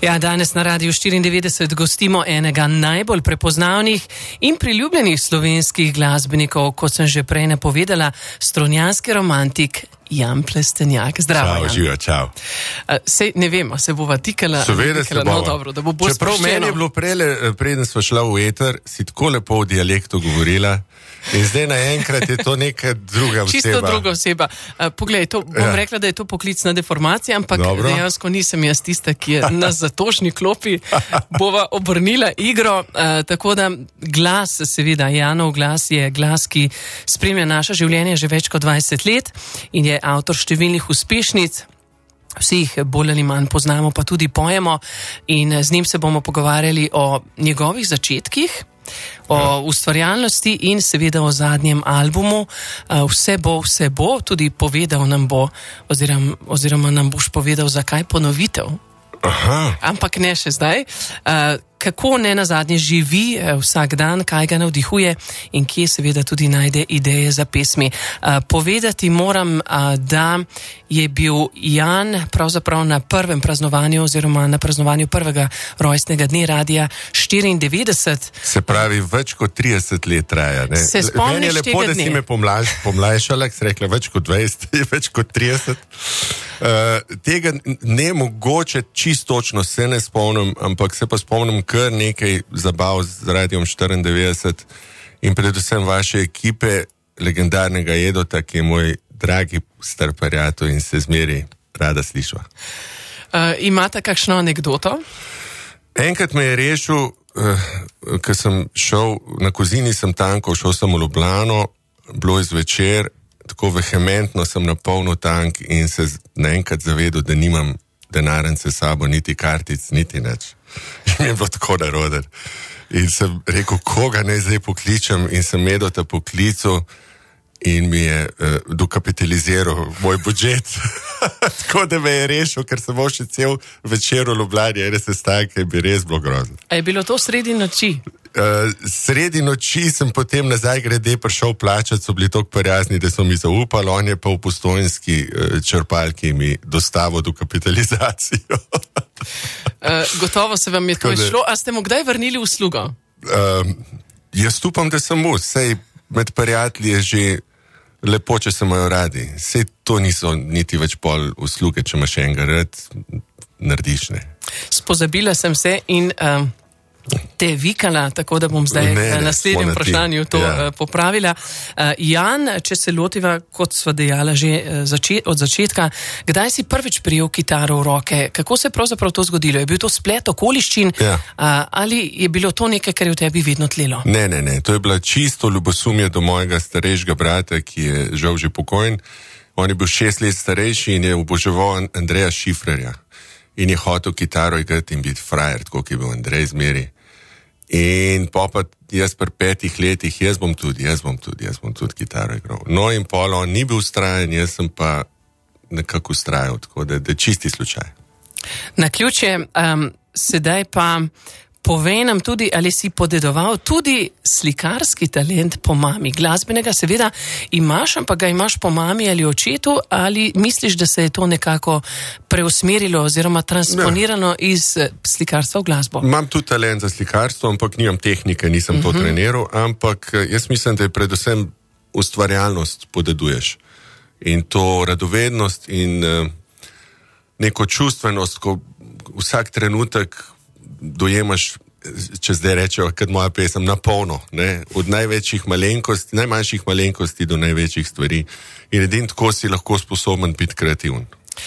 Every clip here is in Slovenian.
Ja, danes na Radiu 94 gostimo enega najbolj prepoznavnih in priljubljenih slovenskih glasbenikov, kot sem že prej napovedala, strunjanski romantik Jan Plestenjak. Zdravo, Jan. Živijo, čau. Sej ne vem, se bova tikala. Seveda se bova. No, dobro, da bo bolj Čeprav sproščeno. meni je bilo preden sva šla v eter, si tako lepo v dialektu govorila in zdaj naenkrat je to neka druga oseba. Čisto druga oseba. Poglej, bom rekla, da je to poklicna deformacija, ampak Dobro. Dejansko nisem jaz tista, ki je na zatožni klopi. Bova obrnila igro, tako da glas, seveda, Janov glas je glas, ki spremlja naše življenje že več kot 20 let in je avtor številnih uspešnic. Vsi jih bolj ali manj poznamo, pa tudi pojemo in z njim se bomo pogovarjali o njegovih začetkih, o ustvarjalnosti in seveda o zadnjem albumu. Vse bo, tudi povedal nam bo, oziroma nam boš povedal, zakaj ponovitev. Aha. Ampak ne še zdaj. Kako ne nazadnje živi vsak dan, kaj ga navdihuje in kje seveda tudi najde ideje za pesmi. Povedati moram, da je bil Jan pravzaprav na prvem praznovanju oziroma na praznovanju prvega rojstnega dne Radia 94. Se pravi, več kot 30 let traja. Ne? Se spomniš meni je lepo, tega da si dne? me pomlajšala, ki si rekla več kot 20, več kot 30. Tega ne mogoče čisto točno se ne spomnim, ampak se pa spomnim kar nekaj zabav z Radiom 94 in predvsem vaše ekipe, legendarnega Edota, ki je moj dragi star prijatelj in se zmeri rada slišva. Imate kakšno anekdoto? Enkrat me je rešil, ko sem šel na Kozini, sem tankal, šel sem v Ljubljano, bilo je zvečer, tako vehementno sem napolnil tank in se naenkrat zavedel, da nimam denarnice s sabo, niti kartic, niti nič. In je bilo tako naroden. In sem rekel, koga naj zdaj pokličem, in sem Edota poklical in mi je dokapitaliziral moj budžet. Tako da me je rešil, ker sem še cel večer v Ljubljani, ene sestanke, bi res bilo grozno. A je bilo to sredi noči? Sredi noči sem potem nazaj grede prišel plačati, so bili tako prijazni, da so mi zaupali, on je pa v Postojnski črpalki mi dostavil dokapitalizacijo. Gotovo se vam je to izšlo, a ste mu kdaj vrnili uslugo? Jaz upam, da sem mu, sej med prijatelji je že lepo, če se imajo radi. Sej to niso niti več pol usluge, če imaš enega rad, narediš, ne. Spozabila sem se in te vikala, tako da bom zdaj na naslednjem vprašanju to popravila. Jan, če se lotiva, kot sva dejala že od začetka, kdaj si prvič prijel kitaro v roke? Kako se je pravzaprav to zgodilo? Je bil to splet okoliščin ali je bilo to nekaj, kar je v tebi vedno tlelo? Ne, to je bila čisto ljubosumje do mojega starejšega brata, ki je žal že pokojen. On je bil 6 let starejši in je oboževal Andreja Šifrerja. In je hotel kitaro igrati in biti frajer, tako ki je bil Andrej zmeri. In pa jaz pri 5 letih, jaz bom tudi kitaro igral. No in pol on ni bil ustrajen, jaz sem pa nekako ustrajal, tako da je čisti slučaj. Naključje, sedaj pa povej nam tudi, ali si podedoval tudi slikarski talent po mami. Glasbenega seveda imaš, ampak ga imaš po mami ali očetu, ali misliš, da se je to nekako preusmerilo oziroma transponirano iz slikarstva v glasbo? Imam tudi talent za slikarstvo, ampak nimam tehnike, nisem to treniral, ampak jaz mislim, da je predvsem ustvarjalnost podeduješ. In to radovednost in neko čustvenost, ko vsak trenutek dojemaš, če zdaj rečejo, kot moja pesem, na polno, ne? Od najmanjših malenkosti do največjih stvari. In edin tako si lahko sposoben biti kreativen.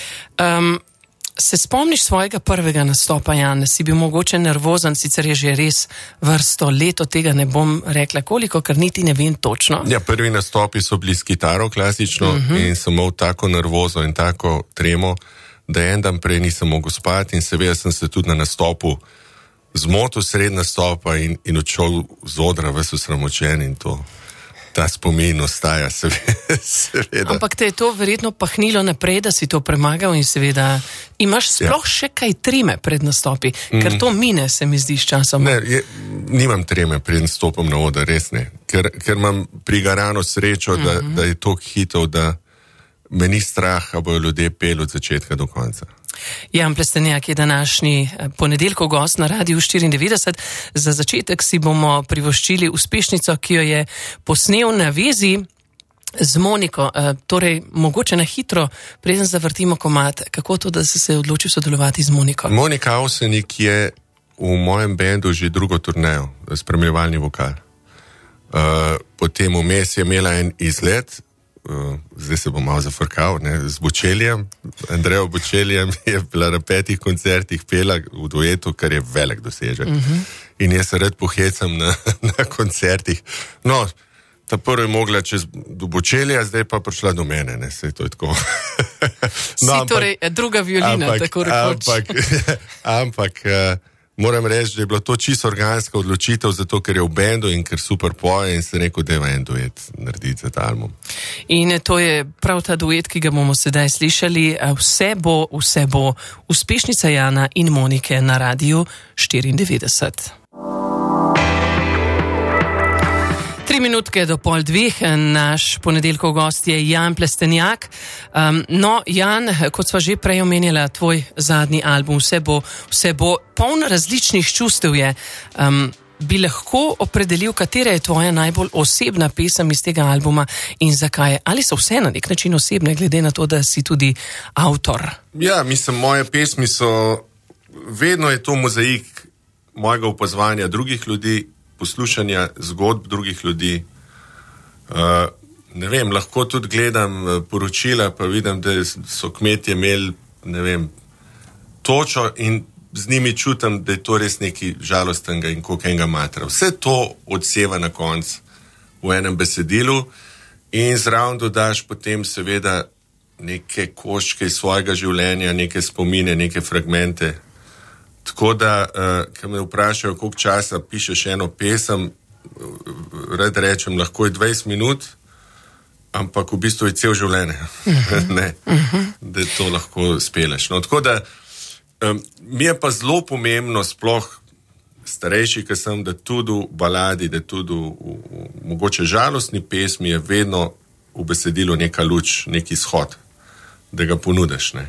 Se spomniš svojega prvega nastopa, Jan? Si bil mogoče nervozen, sicer je že res vrsto let, od tega ne bom rekla koliko, ker niti ne vem točno. Ja, prvi nastopi so bili s kitaro klasično in sem imel tako nervozo in tako tremo, da en dan prej nisem mogel spati in seveda sem se tudi na nastopu zmotil sred nastopa in odšel z odra ves osramočen in ta spomin ostaja, seveda. Ampak te je to verjetno pahnilo naprej, da si to premagal in seveda imaš sploh še kaj treme pred nastopi, ker to mine, se mi zdi s časom. Ne, nimam treme pred nastopom na oder, res ne, ker imam prigarano srečo, da je to hitov, da me ni strah, a bojo ljudje peli od začetka do konca. Jan Plestenjak je današnji ponedeljkov gost na Radiu 94. Za začetek si bomo privoščili uspešnico, ki jo je posnel na vezi z Moniko. Torej, mogoče na hitro, preden zavrtimo komad, kako to, da si se odločil sodelovati z Moniko? Monika Avsenik je v mojem bendu že drugo turnejo, spremljevalni vokal. Potem vmes je imela en izlet, zdaj se bom malo zafrkal, z Bočelijem. Andrejo Bočelijem je bila na 5 koncertih pela v duetu, kar je velik dosežek. In jaz se rad pohecam na koncertih. No, ta prvo je mogla čez do Bočelija, zdaj pa prišla do mene, sej to je tako. No, torej druga violina, tako rekoč. Ampak moram reči, da je bila to čisto organska odločitev, zato ker je v bendu in ker super poje in se rekel, da je en duet narediti za ta album. In to je prav ta duet, ki ga bomo sedaj slišali. Vse bo. Uspešnica Jana in Monike na Radiu 94. 3 minutke do 1:30, naš ponedeljkov gost je Jan Plestenjak. No, Jan, kot sva že prej omenjala, tvoj zadnji album, vse bo poln različnih čustev je. Bi lahko opredelil, katera je tvoja najbolj osebna pesem iz tega albuma in zakaj? Ali so vse na nek način osebne, glede na to, da si tudi avtor? Ja, mislim, moje pesmi so, vedno je to mozaik mojega opazovanja drugih ljudi, poslušanja zgodb drugih ljudi. Ne vem, lahko tudi gledam poročila, pa vidim, da so kmetje imeli, ne vem, točo in z njimi čutim, da je to res nekaj žalostenega in koliko enega matra. Vse to odseva na koncu v enem besedilu in zraven dodaš potem seveda neke koščke iz svojega življenja, neke spomine, neke fragmente. Tako da, ko me vprašajo, koliko časa pišeš eno pesem, rad rečem, lahko je 20 minut, ampak v bistvu je cel življenje. Ne, da to lahko speleš. No, tako da, mi je pa zelo pomembno, sploh starejši, ki sem, da tudi v baladi, da tudi v mogoče žalostni pesmi je vedno v besedilu neka luč, neki izhod, da ga ponudiš, ne.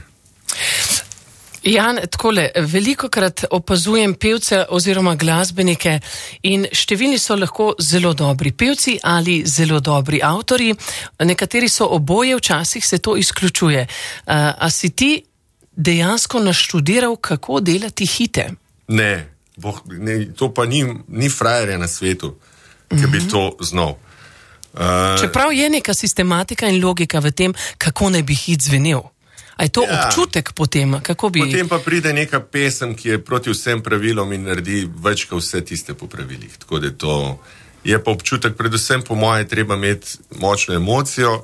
Jan, takole, velikokrat opazujem pevce oziroma glasbenike in številni so lahko zelo dobri pevci ali zelo dobri avtori, nekateri so oboje, včasih se to izključuje. A si ti dejansko naštudiral, kako delati hite? Ne, to pa ni frajerja na svetu, ki bi to znal. Čeprav je neka sistematika in logika v tem, kako naj bi hit zvenel. A je to občutek potem? Kako bi... Potem pa pride neka pesem, ki je proti vsem pravilom in naredi več kot vse tiste po pravilih. Tako da to je pa občutek, predvsem po moje, treba imeti močno emocijo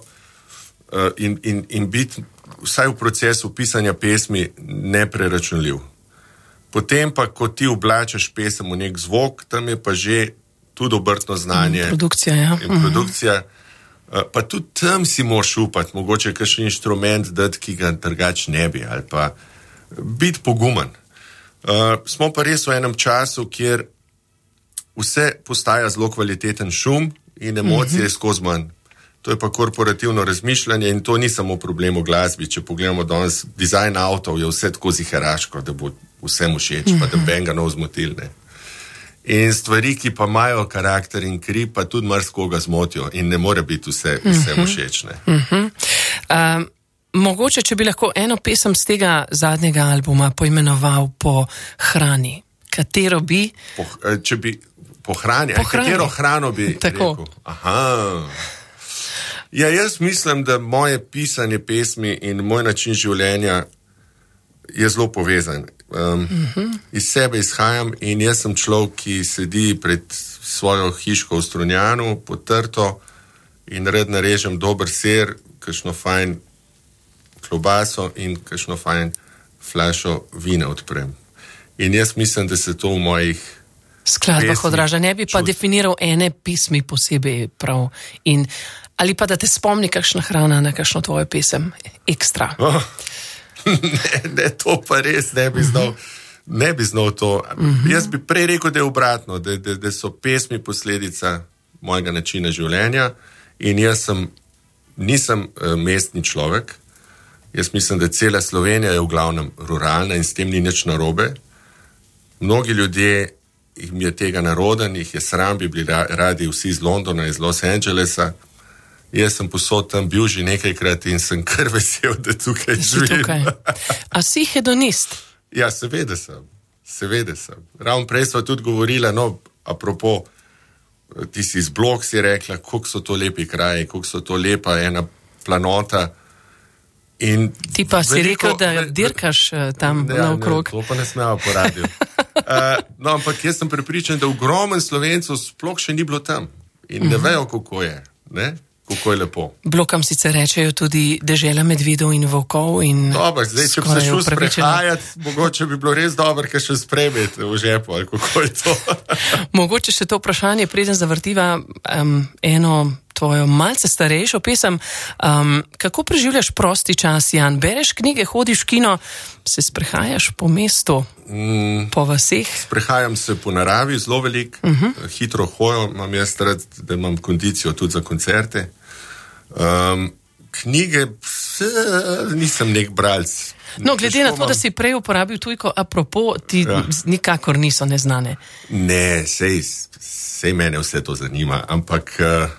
in biti vsaj v procesu pisanja pesmi nepreračunljiv. Potem pa, ko ti oblačeš pesem v nek zvok, tam je pa že tudi obrtno znanje. Produkcija, ja. In produkcija. Pa tudi tam si moraš upati, mogoče kakšen inštrument dati, ki ga drugač ne bi, ali pa biti pogumen. Smo pa res v enem času, kjer vse postaja zelo kvaliteten šum in emocije skozi manj. To je pa korporativno razmišljanje in to ni samo problem v glasbi. Če pogledamo danes, dizajn avtov je vse tako ziheraško, da bo vsem všeč, pa da benga ne vzmotil, ne. In stvari, ki pa imajo karakter in kri, pa tudi marsikoga zmotijo in ne more biti vsem všečne. Mogoče, če bi lahko eno pesem z tega zadnjega albuma poimenoval po hrani. Katero bi? Po hrani? Katero hrano bi rekel? Aha. Ja, jaz mislim, da moje pisanje pesmi in moj način življenja je zelo povezan. Iz sebe izhajam in jaz sem človek, ki sedi pred svojo hiško v Strunjanu, potrto in red narežem dober sir, kakšno fajn klobaso in kakšno fajn flašo vina odprem. In jaz mislim, da se to v mojih skladbah odraža. Ne bi pa definiral ene pismi posebej prav. Ali pa da te spomni kakšna hrana na kakšno tvojo pesem ekstra. Ne, to pa res ne bi znal to. Jaz bi prej rekel, da je obratno, da so pesmi posledica mojega načina življenja in jaz nisem mestni človek, Jaz mislim, da cela Slovenija je v glavnem ruralna in s tem ni nič narobe. Mnogi ljudje, jim je tega naroden, jih je sram, bi bili radi vsi iz Londona, iz Los Angelesa. Jaz sem posod tam bil že nekajkrat in sem kar vesel, da tukaj živim. A si hedonist? Ja, seveda sem. Ravno prej sva tudi govorila, apropo, ti si iz Blok si rekla, koliko so to lepi kraji, koliko so to lepa ena planota. In ti pa si rekel, da dirkaš tam naokrog. To pa ne smemo po radiju. Ampak jaz sem prepričan, da ogromen Slovencev sploh še ni bilo tam. In ne vejo, kako je. Ne? Kako je lepo. Blokam sicer rečejo tudi dežela medvedov in volkov. Dobar, zdaj, če bi se šel sprehajati, mogoče bi bilo res dobro, kaj še spremeti v žepu, ali kako je to. Mogoče še to vprašanje, preden zavrtiva eno tvojo malce starejšo pesem. Kako preživljaš prosti čas, Jan? Bereš knjige, hodiš v kino, se sprehajaš po mestu, po vaseh? Sprehajam se po naravi, zelo velik, hitro hojo, imam jaz rad, da imam kondicijo tudi za koncerte. Knjige, nisem nek bralc. No, glede na to, da si prej uporabil tujko, apropo, ti nikakor niso neznane. Ne, sej mene vse to zanima, ampak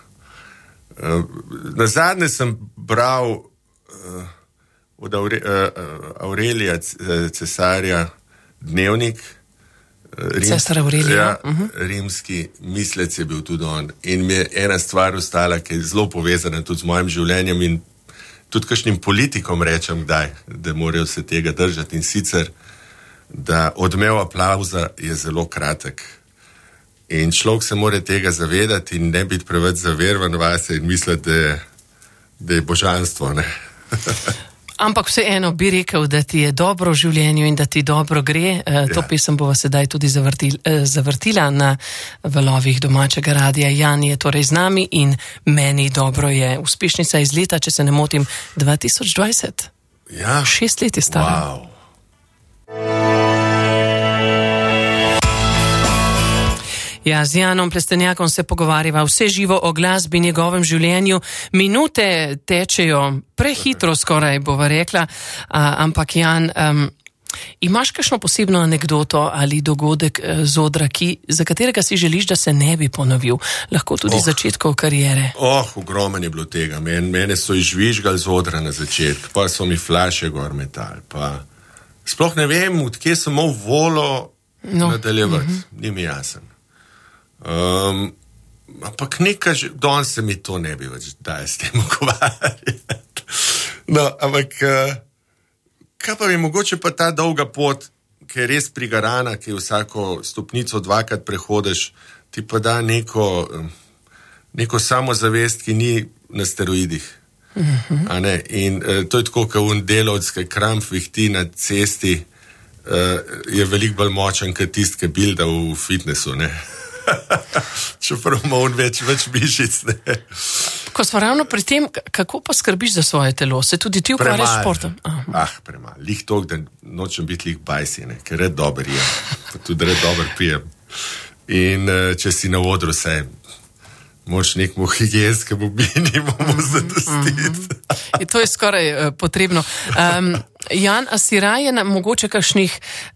nazadnje sem bral od Aurelija Cesarja dnevnik. Cesar Aurelija. Rimski mislec je bil tudi on. In mi je ena stvar ostala, ki je zelo povezana tudi z mojim življenjem in tudi kakšnim politikom rečem kdaj, da morajo se tega držati. In sicer, da odmev aplavza je zelo kratek. In človek se mora tega zavedati in ne biti preveč zavervan vase in misliti, da je božanstvo, ne? Ampak vseeno bi rekel, da ti je dobro v življenju in da ti dobro gre. To pesem bova sedaj tudi zavrtila na valovih domačega radija. Jan je torej z nami in meni dobro je. Uspešnica iz leta, če se ne motim, 2020. Ja. 6 let je stara. Wow. Ja, z Janom Plestenjakom se pogovarjava vse živo o glasbi in njegovem življenju. Minute tečejo prehitro, skoraj bova rekla, ampak Jan, imaš kakšno posebno anekdoto ali dogodek z odra, za katerega si želiš, da se ne bi ponovil? Lahko tudi začetkov kariere. Ogromen je bilo tega. Mene so izžvižgali z odra na začetku, pa so mi flaše gor metali. Sploh ne vem, odkje sem imel volo nadaljevati. Ni mi jasen. Ampak nekaj, danes se mi to ne bi več daj s tem ukvarjati. Ampak kaj pa je mogoče pa ta dolga pot, ki je res prigarana, ki vsako stopnico 2-krat prehodiš, ti pa da neko samozavest, ki ni na steroidih. In to je tako, kot un delavec, ki kramp vihti na cesti, je veliko bolj močen, kot tist, ki bilda v fitnessu, ne? Čeprav ima on več mišic, ne? Ko smo ravno pri tem, kako pa skrbiš za svoje telo? Se tudi ti ukvarjaš s športom? Premalo. Lih toliko, da nočem biti lih bajsi, ne? Ker red dober jem, pa tudi red dober pijem. In če si na odru se, moraš nekmu higijenskemu minimumu zadostiti. To je skoraj potrebno. Jan, a si raje na mogoče kakšnih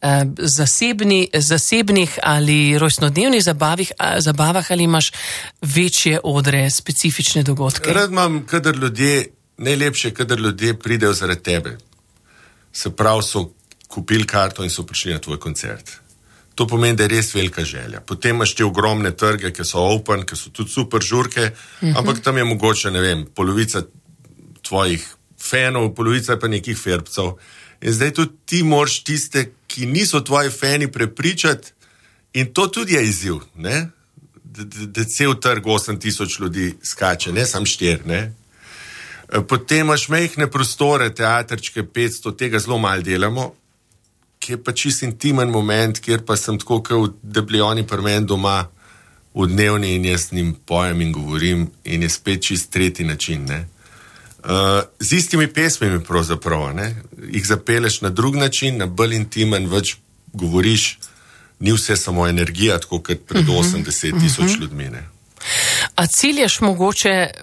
zasebnih ali rojstnodnevnih zabavah ali imaš večje odre, specifične dogodke? Rad imam, najlepše, kadar ljudje pridejo zaradi tebe. Se pravi, so kupili karto in so prišli na tvoj koncert. To pomeni, da je res velika želja. Potem imaš te ogromne trge, ki so open, ki so tudi super žurke, ampak tam je mogoče, ne vem, polovica tvojih fanov, polovica pa nekih ferbcev. In zdaj tudi ti moraš tiste, ki niso tvoji fani, prepričati in to tudi je izziv, ne? Da cel trg 8000 ljudi skače, ne sam 4, ne? Potem imaš majhne prostore, teatrčke, 500, tega zelo malo delamo, ki je pa čist intimen moment, kjer pa sem tako, kot da bili oni pri meni doma v dnevni in jaz njim pojem in govorim in je spet čist tretji način, ne? Z istimi pesmimi pravzaprav, ne? Jih zapeleš na drug način, na bolj intimen, več govoriš, ni vse samo energija, tako kot pred 80 000 ljudmi, ne? A ciljaš mogoče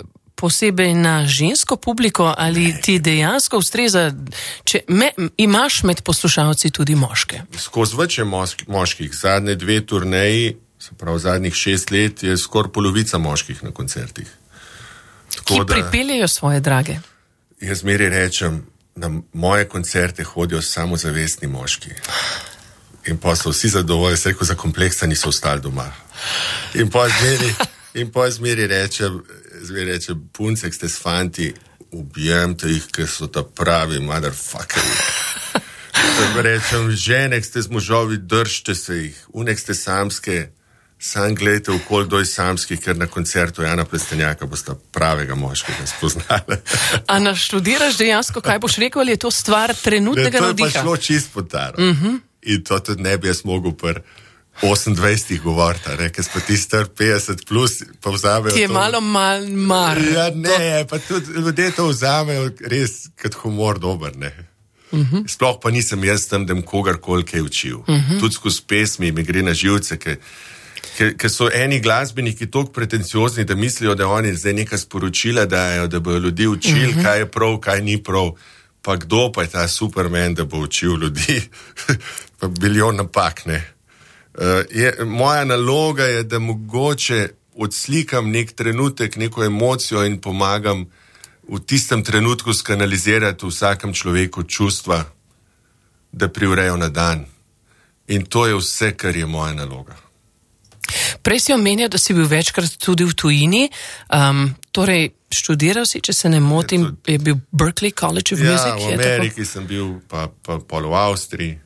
posebej na žensko publiko ali ti dejansko ustreza, če imaš med poslušalci tudi moške? Skozi več je moških. Zadnje 2 turneji, se pravi zadnjih 6 let, je skoraj polovica moških na koncertih. Ki pripeljejo svoje drage. Jaz zmeraj rečem, na moje koncerte hodijo samozavestni moški. In pa so vsi zadovoljni, se reko, za kompleksa niso ostali doma. In pa zmeraj rečem, punce, ki ste s fanti, ubijemte jih, ker so ta pravi motherfuckeri. Rečem, žene, ki ste z možovi, držite se jih. Unek ste samske, sam gledajte okoli doj samskih, ker na koncertu Jana Plestenjaka boste pravega moškega spoznali. A naštudiraš dejansko, kaj boš rekel, ali je to stvar trenutnega navdiha? To je pa šlo čist po taro. In to tudi ne bi jaz mogel pri 28 govoriti, ker pa ti star 50 plus, pa vzamejo to. Ti je malo mar. Ja, ne, pa tudi ljudje to vzamejo res kot humor dober, ne. Sploh pa nisem jaz tam, da kogarkoli kaj učil. Tudi skozi pesmi mi gre na živce, ker so eni glasbeniki toliko pretenciozni, da mislijo, da oni zdaj neka sporočila dajo, da bodo ljudi učili, kaj je prav, kaj ni prav. Pa kdo pa je ta Superman, da bo učil ljudi? Pa bilijon napak, ne. Moja naloga je, da mogoče odslikam nek trenutek, neko emocijo in pomagam v tistem trenutku skanalizirati v vsakem človeku čustva, da privrejo na dan. In to je vse, kar je moja naloga. Prej si omenjal, da si bil večkrat tudi v tujini, torej študiral si, če se ne motim, je bil Berklee College of Music? Ja, v Ameriki sem bil, pa pol v Avstriji.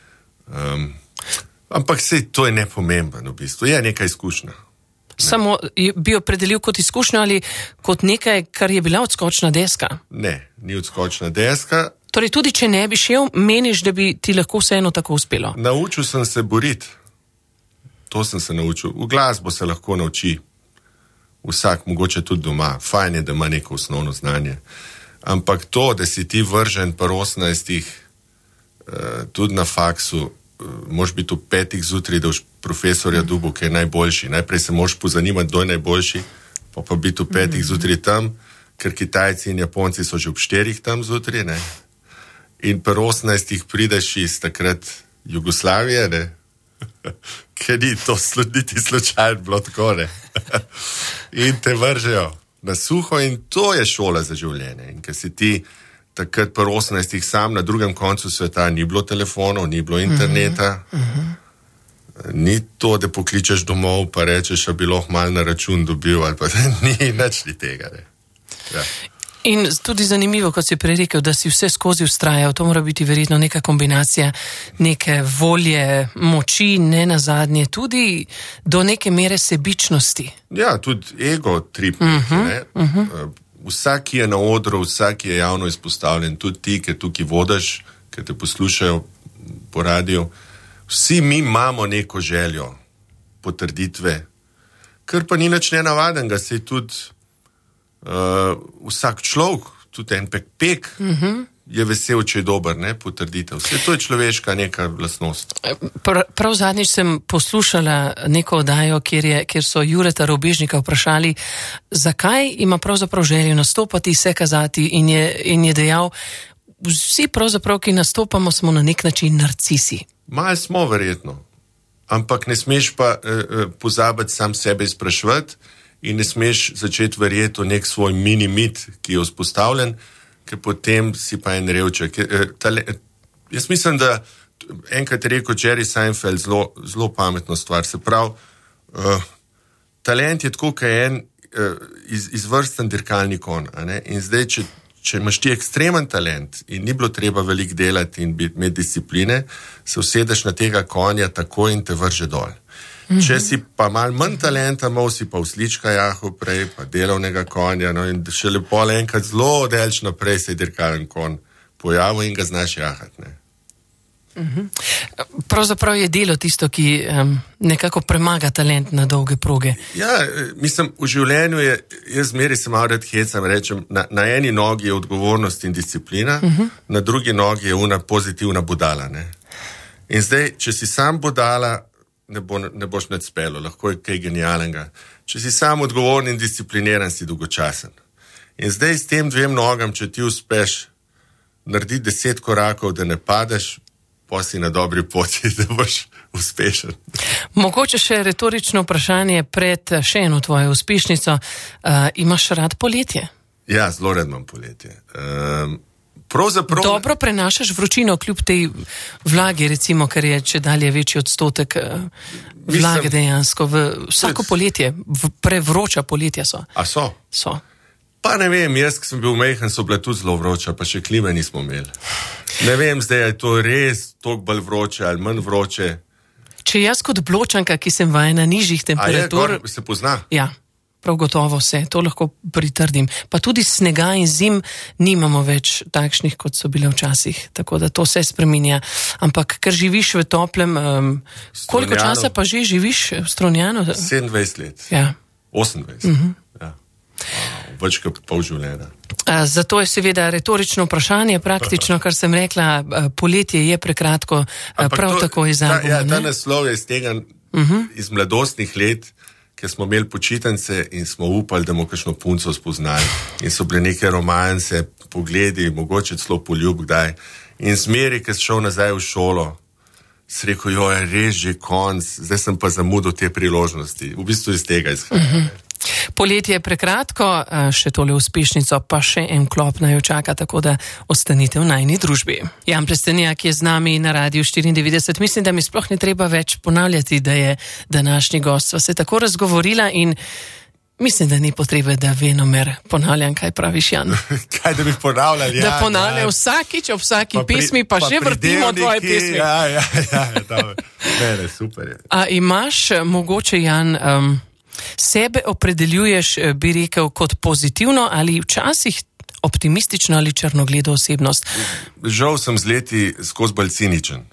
Ampak sej to je nepomemben v bistvu, je neka izkušnja. Samo bi jo predelil kot izkušnjo ali kot nekaj, kar je bila odskočna deska? Ne, ni odskočna deska. Torej tudi, če ne bi šel, meniš, da bi ti lahko vseeno tako uspelo? Naučil sem se boriti. To sem se naučil. V glasbo se lahko nauči. Vsak, mogoče tudi doma. Fajn je, da ima neko osnovno znanje. Ampak to, da si ti vržen pa 18, tudi na faksu, moš biti v 5 zjutraj, da už profesorja dubu, ki je najboljši. Najprej se moš pozanimati, kdo je najboljši, pa biti v 5 zjutraj tam, ker Kitajci in Japonci so že v 4 tam zjutraj, ne. In pa 18 prideš iz takrat Jugoslavije, ne. Ker ni to niti slučajno bilo tako, ne. In te vržejo na suho in to je šola za življenje. In ker si ti takrat pri 18 sam na drugem koncu sveta, ni bilo telefonov, ni bilo interneta, ni to, da pokličeš domov pa rečeš, a bi lahko malo na račun dobil, ali pa ni nič ni tega, ne. Ja. In tudi zanimivo, kot si prej rekel, da si vse skozi vztrajal, to mora biti verjetno neka kombinacija neke volje, moči, ne nazadnje, tudi do neke mere sebičnosti. Ja, tudi ego trip, ne. Vsak, ki je na odru, vsak, ki je javno izpostavljen, tudi ti, ki tukaj vodiš, ki te poslušajo po radiju, vsi mi imamo neko željo potrditve, kar pa ni nič nenavadenega, se tudi vsak človek, tudi en pek, je vesel, če je dober, ne, potrditev. Vse to je človeška neka lastnost. Prav zadnjič sem poslušala neko oddajo, kjer so Jureta Robežnika vprašali, zakaj ima pravzaprav željo nastopati, se kazati in je dejal, vsi pravzaprav, ki nastopamo, smo na nek način narcisi. Malo smo verjetno, ampak ne smeš pa pozabiti sam sebe izpraševati in ne smeš začeti verjeti v nek svoj mini mit, ki je vzpostavljen, ker potem si pa en revček. Jaz mislim, da enkrat je rekel Jerry Seinfeld zelo pametno stvar. Se pravi, talent je tako, kot je en izvrsten dirkalni konj. In zdaj, če imaš ti ekstremen talent in ni bilo treba veliko delati in imeti discipline, se usedeš na tega konja tako in te vrže dol. Če si pa malo manj talenta, malo si pa uslička jahu prej, pa delovnega konja, no, in še lepo enkrat zelo delč naprej se je dirkalen konj pojavil in ga znaš jahati, ne. Pravzaprav je delo tisto, ki nekako premaga talent na dolge proge. Ja, mislim, v življenju je, jaz zmeri se malo rad hecam, rečem, na eni nogi je odgovornost in disciplina, na drugi nogi je una pozitivna budala, ne. In zdaj, če si sam budala, ne boš nadspelo, lahko je kaj genialnega. Če si sam odgovoren in discipliniran, si dolgočasen. In zdaj s tem 2 nogam, če ti uspeš narediti 10 korakov, da ne padeš, pa si na dobri poti, da boš uspešen. Mogoče še retorično vprašanje pred še eno tvojo uspešnico. Imaš rad poletje? Ja, zelo rad imam poletje. Dobro prenašaš vročino kljub tej vlagi, recimo, ker je čedalje večji odstotek vlage dejansko. Vsako poletje, prevroča poletja so. A so? So. Pa ne vem, jaz, ki sem bil majhen, so bile tudi zelo vroča, pa še klime nismo imeli. Ne vem, zdaj je to res toliko bolj vroče ali manj vroče. Če jaz kot Bločanka, ki sem vajena nižjih temperatur... A je, se pozna? Ja, prav gotovo se, to lahko pritrdim. Pa tudi snega in zim nimamo več takšnih, kot so bile včasih, tako da to se spreminja. Ampak, ker živiš v toplem, koliko časa pa že živiš v Strunjanu? 27 let. Ja. 28. Ja. Več kot pol življenja. Zato je seveda retorično vprašanje, praktično, kar sem rekla, poletje je prekratko, prav tako iz albuma. Ta naslov je iz tega, iz mladostnih let, ker smo imeli počitnice in smo upali, da bomo kakšno punco spoznali. In so bile neke romanse, pogledi, mogoče celo poljub kdaj. In zmeri, ker sem šel nazaj v šolo, sem rekel, jo je res že konc, zdaj sem pa zamudil te priložnosti. V bistvu iz tega izhaja. Poletje je prekratko, še tole uspešnico, pa še en klop naj jo čaka, tako da ostanite v najni družbi. Jan Plestenjak je z nami na Radiu 94. Mislim, da mi sploh ne treba več ponavljati, da je današnji gost. Sva se tako razgovorila in mislim, da ni potrebe, da venomer ponavljam, kaj praviš, Jan. Kaj, da bi ponavljal? Ja, da ponavljam vsakič, ob vsaki pesmi, pa že vrtimo tvoje pesmi. Ja, ne, super je. A imaš mogoče, Jan, sebe opredeljuješ, bi rekel, kot pozitivno ali včasih optimistično ali črnogledo osebnost? Žal sem z leti skozi bolj ciničen.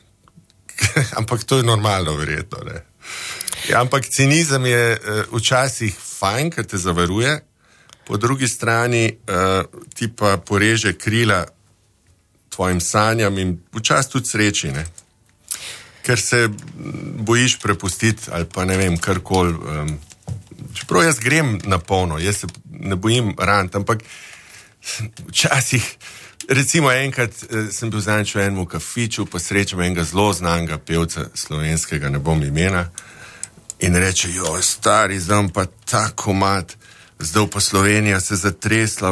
Ampak to je normalno, verjetno, ne. Ja, ampak cinizem je včasih fajn, ker te zavaruje, po drugi strani ti pa poreže krila tvojim sanjam in včasih tudi sreči, ne. Ker se bojiš prepustiti ali pa ne vem, karkoli. Čeprav jaz grem na polno, jaz se ne bojim rant, ampak včasih, recimo enkrat sem bil zadnjič v enem kafiču, pa srečam enega zelo znanega pevca slovenskega, ne bom imena, in reče, stari, zdaj pa tako mat, zdaj pa Slovenija se zatresla,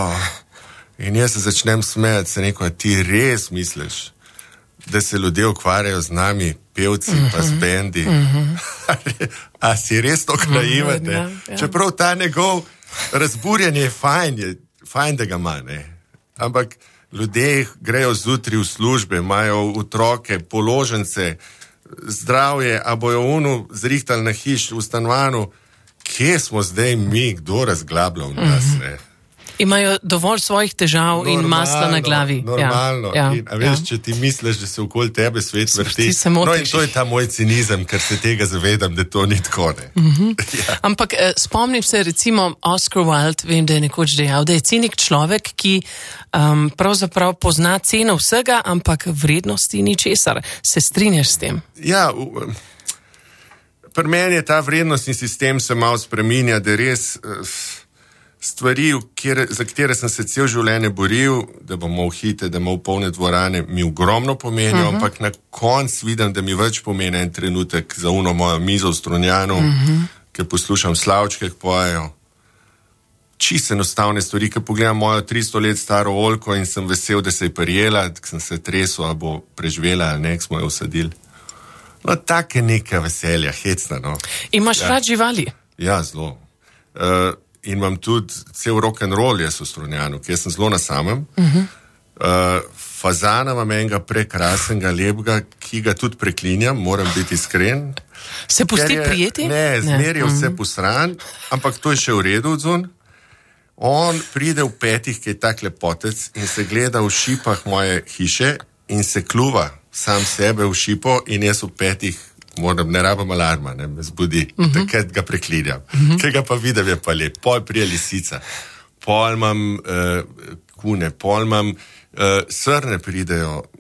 in jaz se začnem smejati, se neko, ti res misliš, da se ljudje ukvarjajo z nami, pevci pa z bendi. A si res to naiven, ne? Ja. Čeprav ta njegov razburjanje je fajn, da ga ima, ne? Ampak ljudje grejo zjutraj v službe, imajo otroke, položnice, zdravje, a bojo zrihtali na hiš v stanovanju. Kje smo zdaj mi, kdo razglablja v nas, ne? Imajo dovolj svojih težav in masla na glavi. Normalno. Ja. A veš, če ti misliš, da se okoli tebe svet vrti. No in to je ta moj cinizem, ker se tega zavedam, da to ni tako, ne. Ja. Ampak spomnim se recimo Oscar Wilde, vem, da je nekoč dejal, da je cinik človek, ki pravzaprav pozna ceno vsega, ampak vrednosti ničesar. Se strinjaš s tem? Ja, pri meni je ta vrednostni sistem se malo spreminja, da res... Stvari, za katere sem se cel življenje boril, da bom imel hite, da imel polne dvorane, mi ogromno pomenijo, ampak na koncu vidim, da mi več pomeni en trenutek za uno mojo mizo v Strunjanu, ker poslušam slavčke, ki pojejo. Čisto enostavne stvari, ker pogledam mojo 300 let staro oljko in sem vesel, da se je prijela, da sem se tresel, a bo preživela, ali nek smo jo usadili. No, take neka veselja, hecna, no. Imaš rad živali? Ja, zelo. In imam tudi cel rock'n'roll jaz v Strunjanu, kjer sem zelo na samem. Fazana imam enega prekrasnega, lepega, ki ga tudi preklinjam, moram biti iskren. Se pusti prijeti? Ne, zmeri je vse posran, ampak to je še v redu odzun. On pride v 5, ki je tak lepotec in se gleda v šipah moje hiše in se kluva sam sebe v šipo in jaz v 5 moram, ne rabam alarma, ne, me zbudi, takrat ga preklinjam. Kaj ga pa vidim, je pa lep. Pol prije lisica, pol imam kune, pol imam srne pridejo,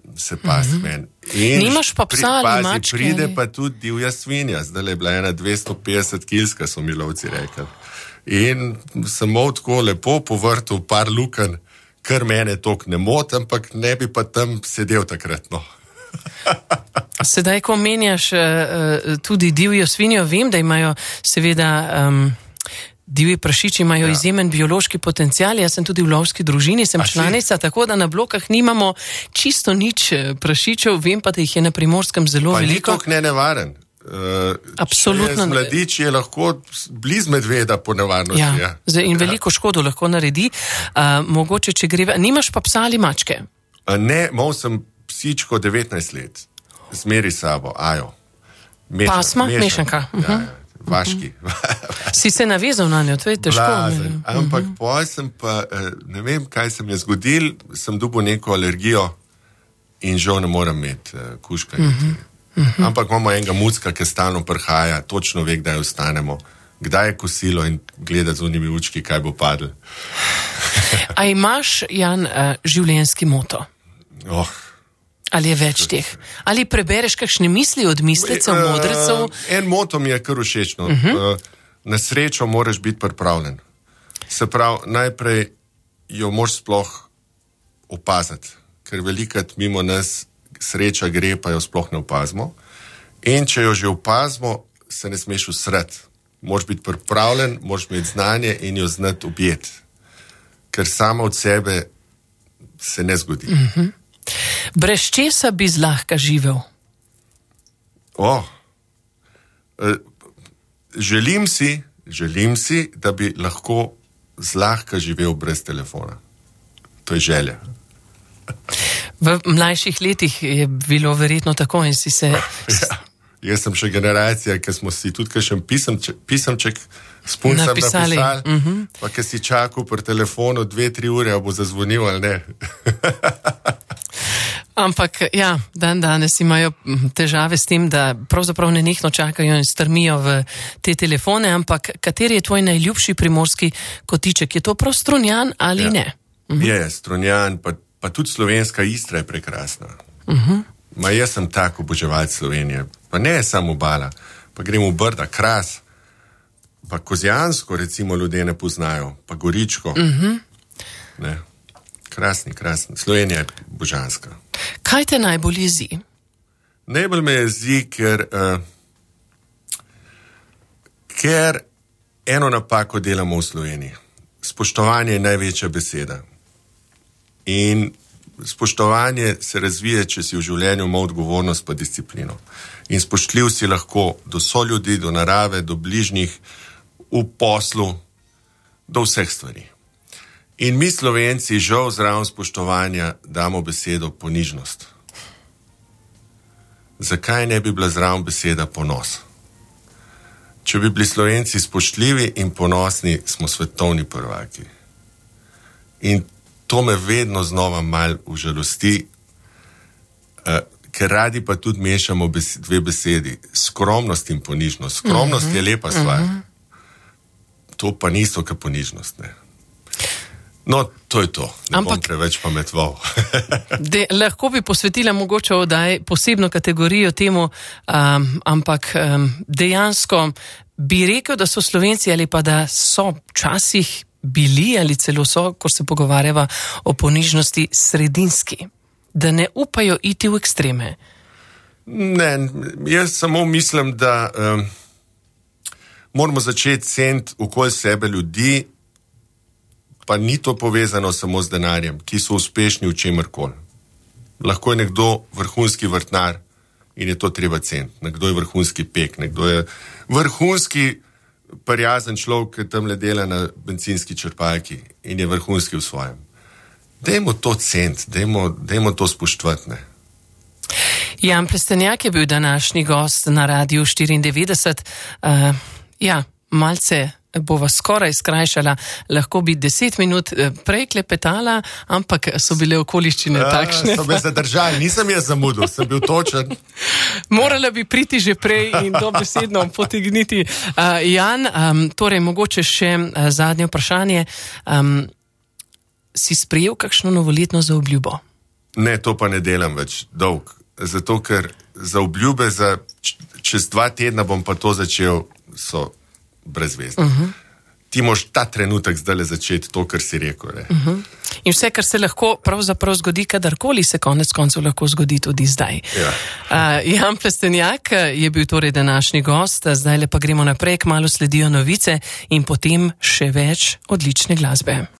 se pasti meni. Nimaš pa psa ali mačke? Pride pa tudi divja svinja, zdaj je bila ena 250 kilska, so mi lovci rekli. In sem tako lepo povrtil par luken, kar mene tok ne moti, ampak ne bi pa tam sedel takrat, no. Sedaj, ko menjaš tudi divjo svinjo, vem, da imajo seveda divji prašiči imajo izjemen biološki potencial. Jaz sem tudi v lovski družini, sem članica, tako da na Blokah nimamo čisto nič prašičev, vem pa, da jih je na Primorskem zelo veliko. Pa ni tok nevaren. Absolutno. Mladič je lahko bliz medveda po nevarnosti. Ja. In veliko škodo lahko naredi. Mogoče, če gre... Nimaš pa psa ali mačke? Ne, imel sem psičko 19 let. Zmeri sabo, Ajo. Pasma? Mešanka. Ja. Vaški. Si se navezal na njo, to je težko. Blazen. Ampak potem sem pa, ne vem, kaj se mi je zgodil, sem dobil neko alergijo in žal ne morem imeti kužka. Ampak imamo enega mucka, ki stalno prihaja, točno ve, kdaj ostanemo, kdaj je kosilo in gleda z unimi učki, kaj bo padlo. A imaš, Jan, življenjski moto? Ali je več teh? Ali prebereš kakšne misli od mislecev, modrecev? En moto mi je kar všečno. Na srečo moraš biti pripravljen. Se pravi, najprej jo moraš sploh opaziti, ker velikrat mimo nas sreča gre, pa jo sploh ne opazimo. In če jo že opazimo, se ne smeš usrati. Moraš biti pripravljen, moraš imeti znanje in jo znati objeti. Ker sama od sebe se ne zgodi. Brez česa bi zlahka živel? Želim si, da bi lahko zlahka živel brez telefona. To je želja. V mlajših letih je bilo verjetno tako in si se... Jaz sem še generacija, ki smo si tudi kakšen pisemček s puncem napisali. Pa ki si čakal pri telefonu 2-3 ure, bo zazvonil ali ne. Ampak ja, danes imajo težave s tem, da pravzaprav nenehno čakajo in strmijo v te telefone, ampak kateri je tvoj najljubši primorski kotiček? Je to prav Strunjan ali ne? Je, Strunjan, pa tudi slovenska Istra je prekrasna. Jaz sem tak oboževalec Slovenije. Pa ne samo Obala, pa gremo v Brda, Kras, pa Kozjansko recimo ljudje ne poznajo, pa Goričko. Ne. Krasni. Slovenija je božanska. Kaj te najbolj jezi? Najbolj me jezi, ker eno napako delamo v Sloveniji. Spoštovanje je največja beseda. In spoštovanje se razvije, če si v življenju ima odgovornost pa disciplino. In spoštljiv si lahko do soljudi, do narave, do bližnjih, v poslu, do vseh stvari. In mi Slovenci žal zraven spoštovanja damo besedo ponižnost. Zakaj ne bi bila zraven beseda ponos? Če bi bili Slovenci spoštljivi in ponosni, smo svetovni prvaki. In to me vedno znova mal užalosti, ker radi pa tudi mešamo dve besedi. Skromnost in ponižnost. Skromnost je lepa stvar. To pa niso kot ponižnost, ne. No, to je to. Ne bom preveč pametval. Lahko bi posvetila mogoče odaj posebno kategorijo temu, ampak dejansko bi rekel, da so Slovenci ali pa da so včasih bili ali celo so, ko se pogovarjava o ponižnosti, sredinski. Da ne upajo iti v ekstreme. Ne, jaz samo mislim, da moramo začeti ceniti okoli sebe ljudi, pa ni to povezano samo z denarjem, ki so uspešni v čemerkoli. Lahko je nekdo vrhunski vrtnar in je to treba ceniti. Nekdo je vrhunski pek, nekdo je vrhunski prijazen človek, ki tamle dela na bencinski črpalki in je vrhunski v svojem. Dajmo to ceniti, dajmo to spoštovati, ne. Jan Plestenjak je bil današnji gost na Radiu 94. Malce bova skoraj skrajšala, lahko bi 10 minut prej klepetala, ampak so bile okoliščine takšne. So me zadržali, nisem jaz zamudil, sem bil točen. Morala bi priti že prej in dobesedno potegniti. Jan, torej mogoče še zadnje vprašanje. Si sprejel kakšno novoletno zaobljubo? Ne, to pa ne delam več dolg. Zato, ker za obljube čez 2 tedna bom pa to začel, so brezvezdne. Ti moš ta trenutek zdaj začeti to, kar si rekel. In vse, kar se lahko pravzaprav zgodi, kadarkoli se konec koncev lahko zgodi tudi zdaj. Ja. Jan Plestenjak je bil torej današnji gost, zdaj pa gremo naprej, kmalu sledijo novice in potem še več odlične glasbe.